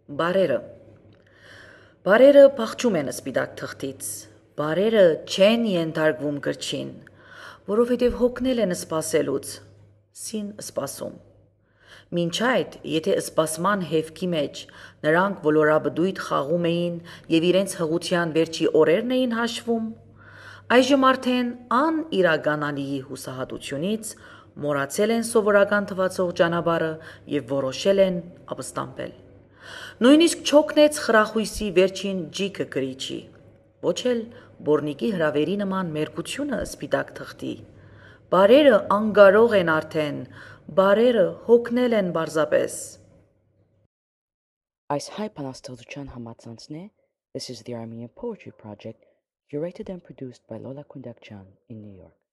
Բարերը։ Բարերը փախչում են սպիտակ թղթից։ Բարերը չեն ենթարկվում գրչին, որովհետև հոգնել են սпасելուց։ Սին սпасում։ Մինչ այդ, եթե սпасման հևքի մեջ նրանք ոլորաբդույթ խաղում էին եւ իրենց հղության վերջի օրերն էին հաշվում, այժմ արդեն անիրականալի հուսահատությունից մոռացել են սովորական թվացող ճանապարհը եւ որոշել են ապստամբել։ Նույնիսկ չօգնեց խրախույսի վերջին ջիքը գրիչի, ոչ էլ բորնիկի հրավերի նման մերկությունը սպիտակ թղթի։ Բարերը անկարող են արդեն, բարերը հոգնել են պարզապես։ Այս հայ բանաստեղծության համացանցն է This is the Armenian Poetry Project, curated and produced by Lola Kundakjan in New York.